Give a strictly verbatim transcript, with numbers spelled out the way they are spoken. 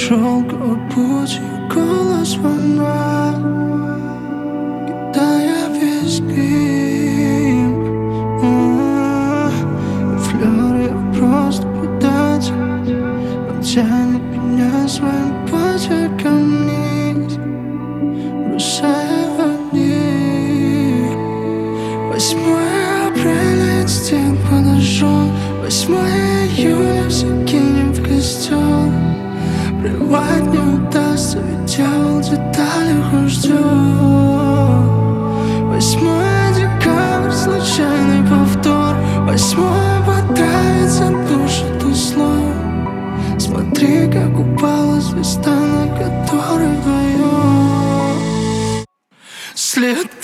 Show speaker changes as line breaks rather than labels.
шелковый путь, ее голос волна, кидая весь грим. Флёр, я просто предатель, он тянет меня своим почерком вниз, бросая в них. Восьмое апреля, инстинкт подошел. Восьмое июля, все кинем в костер. Плевать не удастся, ведь дьявол в деталях он ждет. Восьмое декабрь, случайный повтор. Восьмое понравится, душит услов. Смотри, как упала звезда, на которой вдвоем след.